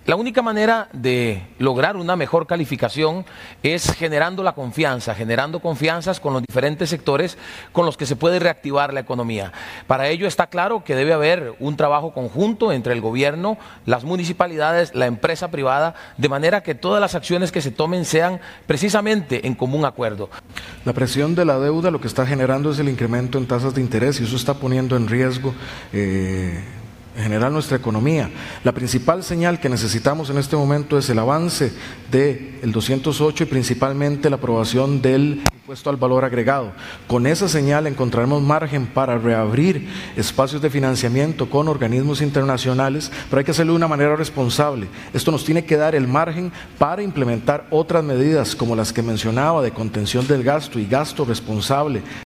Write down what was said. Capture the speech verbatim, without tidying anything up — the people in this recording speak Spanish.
La única manera de lograr una mejor calificación es generando la confianza, generando confianzas con los diferentes sectores con los que se puede reactivar la economía. Para ello está claro que debe haber un trabajo conjunto entre el gobierno, las municipalidades, la empresa privada, de manera que todas las acciones que se tomen sean precisamente en común acuerdo. La presión de la deuda lo que está generando es el incremento en tasas de interés y eso está poniendo en riesgo eh, en general nuestra economía. La principal señal que necesitamos en este momento es el avance del doscientos ocho y principalmente la aprobación del impuesto al valor agregado. Con esa señal encontraremos margen para reabrir espacios de financiamiento con organismos internacionales, pero hay que hacerlo de una manera responsable. Esto nos tiene que dar el margen para implementar otras medidas como las que mencionaba de contención del gasto y gasto responsable.